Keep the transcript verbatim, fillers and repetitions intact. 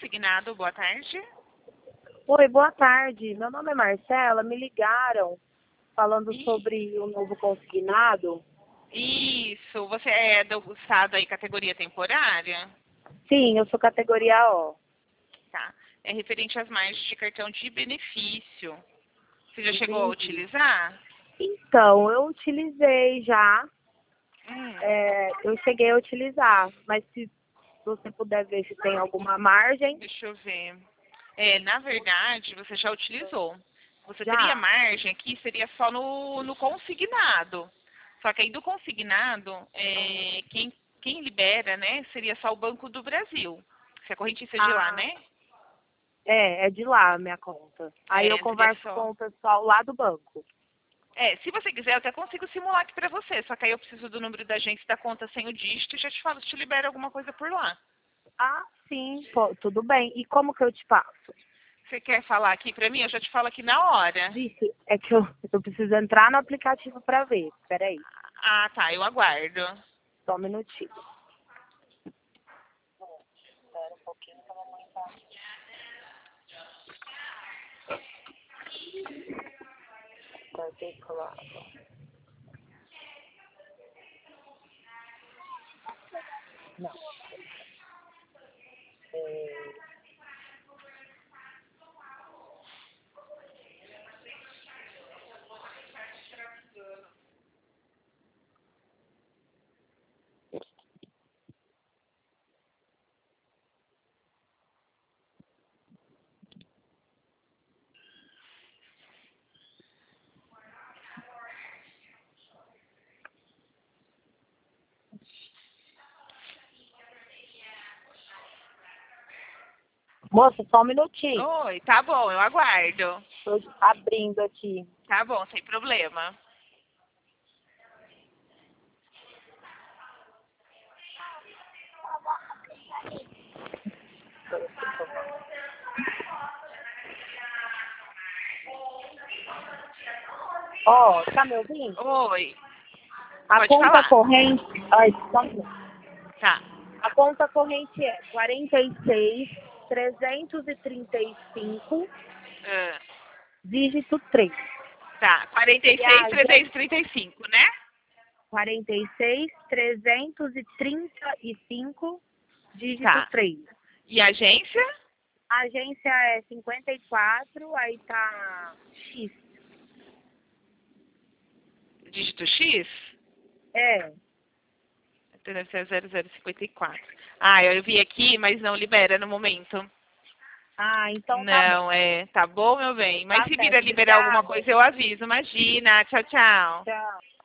Consignado, boa tarde. Oi, boa tarde. Meu nome é Marcela. Me ligaram falando Ih, sobre o novo consignado. Isso, você é do estado aí, categoria temporária? Sim, eu sou categoria O. Tá. É referente às margens de cartão de benefício. Você já chegou a Entendi. utilizar? Então, eu utilizei já. Hum, é, eu cheguei a utilizar, mas se você puder ver se tem alguma margem, deixa eu ver. É, na verdade, você já utilizou. Você teria já. margem aqui, seria só no, no consignado. Só que aí do consignado, é, quem, quem libera, né, seria só o Banco do Brasil. Se a correntícia é de lá, Ah, né? é, é de lá a minha conta. Aí eu É, seria converso só. com o pessoal lá do banco. É, se você quiser, eu até consigo simular aqui pra você. Só que aí eu preciso do número da agência da conta sem o dígito e já te falo se te libera alguma coisa por lá. Ah, sim, pô, tudo bem. E como que eu te passo? Você quer falar aqui pra mim? Eu já te falo aqui na hora. Vixe, é que eu, eu preciso entrar no aplicativo para ver. Espera aí, Ah, tá, eu aguardo. só um minutinho. Particular. Não. É, moça, só um minutinho. Oi, tá bom, eu aguardo. Estou abrindo aqui. Tá bom, sem problema. Ó, tá me ouvindo? Oi, A pode conta falar. corrente. Ai, só um minuto. Tá, A conta corrente é quarenta e seis, trezentos e trinta e cinco, ah, dígito três. tá. E a quarenta e seis, agência trezentos e trinta e cinco, né? quarenta e seis, trezentos e trinta e cinco, dígito Tá. três. E a agência? A agência é cinquenta e quatro, aí tá X. Dígito X? É. Deve ser zero zero cinquenta e quatro. Ah, eu vi aqui, mas não libera no momento. Ah, então tá bom. Não, é. Tá bom, meu bem. Mas Tá se vir a certo, liberar alguma obrigada. coisa, eu aviso. Imagina. Tchau, tchau. Tchau.